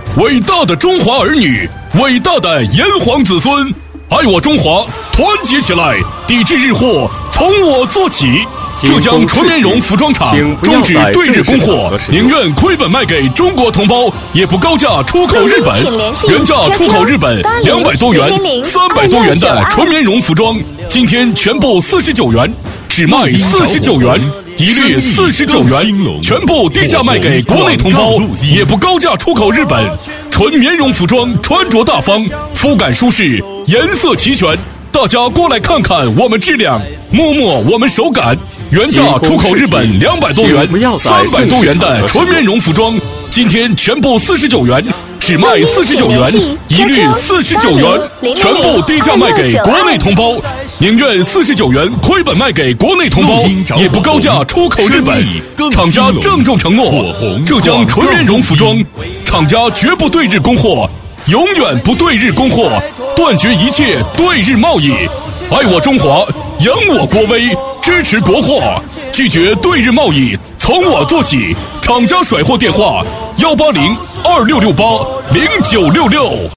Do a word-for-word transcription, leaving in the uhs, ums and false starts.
伟大的中华儿女，伟大的炎黄子孙，爱我中华，团结起来，抵制日货，从我做起。浙江纯棉绒服装厂终止对日供货，宁愿亏本卖给中国同胞，也不高价出口日本。原价出口日本两百多元、三百多元的纯棉绒服装，今天全部四十九元，只卖四十九元，一律四十九元，全部低价卖给国内同胞，也不高价出口日本。纯棉绒服装穿着大方，肤感舒适，颜色齐全。大家过来看看我们质量，摸摸我们手感。原价出口日本两百多元、三百多元的纯棉绒服装，今天全部四十九元，只卖四十九元，一律四十九元，全部低价卖给国内同胞，宁愿四十九元亏本卖给国内同胞，也不高价出口日本。厂家郑重承诺，浙江纯棉绒服装，厂家绝不对日供货，永远不对日供货，断绝一切对日贸易，爱我中华，扬我国威，支持国货，拒绝对日贸易，从我做起。厂家甩货电话：幺八零二六六八零九六六。